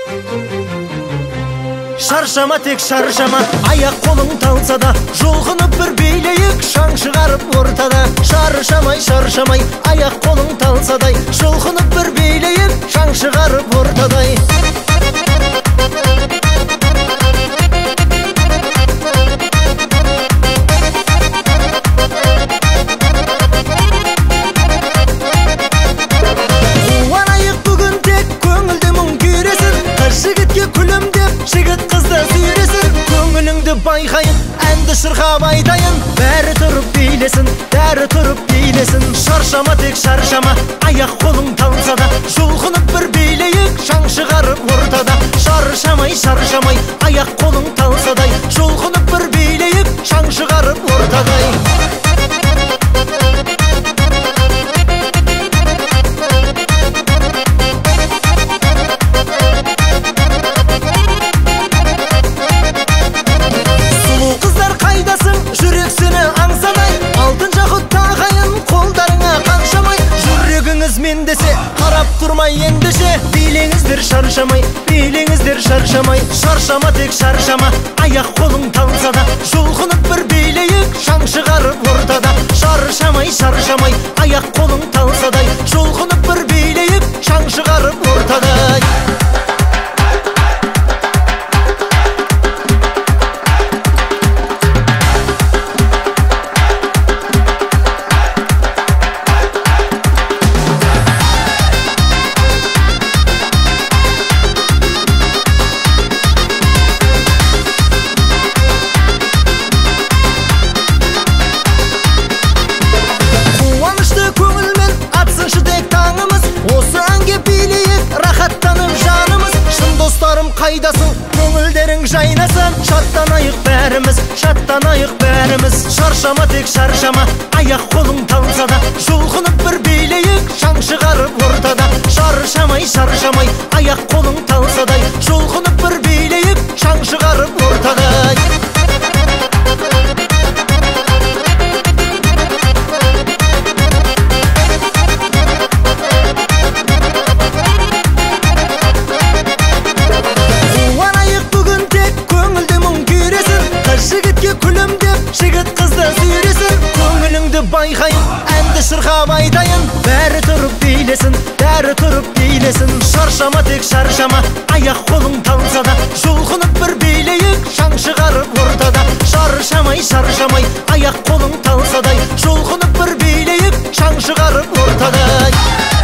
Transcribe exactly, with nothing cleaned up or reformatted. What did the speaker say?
Шаршама тек шаршама, аяқ қолың талса да, жұлқынып бір билейік, шаң шығарып ортада. Шаршамай шаршамай, аяқ қолың талсадай, жұлқынып бір билейік, шаң шығарып ортадай. Жігіт қызды сүйресін, көңіліңді байқайын, әнді шырқап айтайын. Бәрі тұрып билесін, бәрі тұрып билесін. Шаршама тек шаршама, аяқ қолың талса да, жұлқынып бір билейік, шаң шығарып ортада. Шаршамай шаршамай, аяқ қолың талсадай, жұлқынып бір билейік, шаң шығарып ортадай. Мендесе қарап тұрмай ендеше, билеңіздер шаршамай, билеңіздер шаршамай. Шаршама тек шаршама, аяқ қолың талса да, жұлқынып бір билейік, шаң шығарып ортада. Шаршамай шаршамай, аяқ қолың талсадай, жұлқынып бір билейік, шаң шығарып ортадай. Қайдасың, көңілдерің жайнасын, шаттанайық бәріміз, шаттанайық бәріміз. Шаршама тек шаршама, аяқ қолың талса да, жұлқынып бір билейік, шаң шығарып ортада. Шаршамай шаршамай, аяқ қолың талсадай, жұлқынып бір билейік, шаң шығарып ортадай. Жігіт қызды сүйресін, көңіліңді байқайын, әнді шырқап айтайын. Бәрі тұрып билесін, бәрі тұрып билесін. Шаршама тек шаршама, аяқ қолың талса да, жұлқынып бір билейік, шаң шығарып ортада. Шаршамай шаршамай, аяқ қолың талсадай, жұлқынып бір билейік, шаң шығарып ортадай.